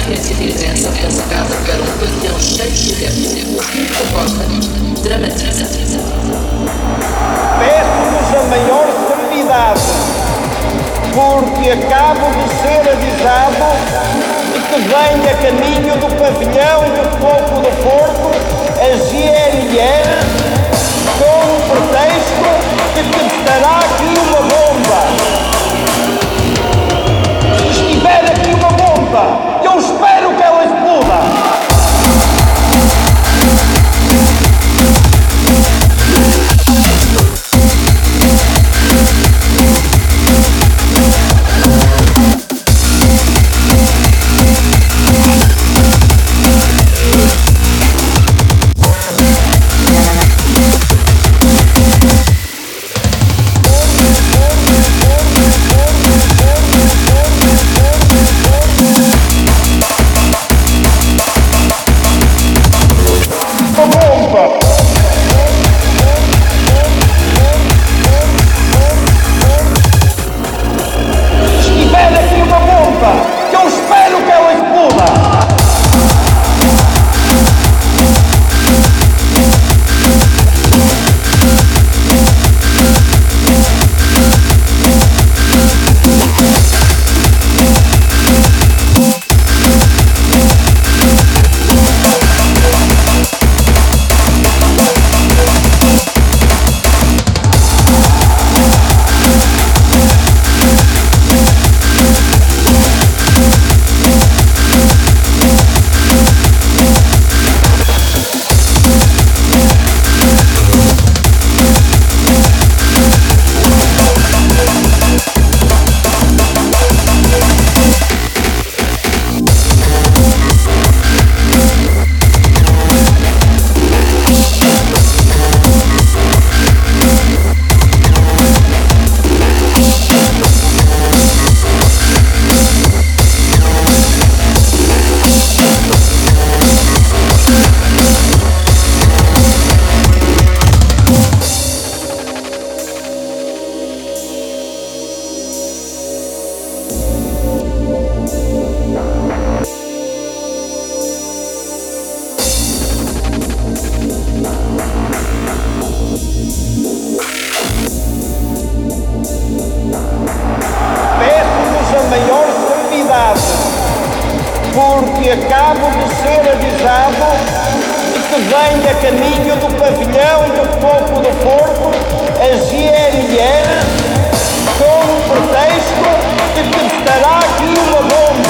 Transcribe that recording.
referência direta essa casa para um pastel cheio de adeptos. Proposta dramatiza. Peço-vos a maior serenidade, porque acabo de ser avisado de que vem a caminho do pavilhão de fogo do Porto a GNR com o pretexto de que estará aqui uma bomba. Se estiver aqui uma bomba, eu espero que ela exploda. Porque acabo de ser avisado de que vem a caminho do pavilhão de fogo do Porto a GNR com o pretexto de que estará aqui uma bomba.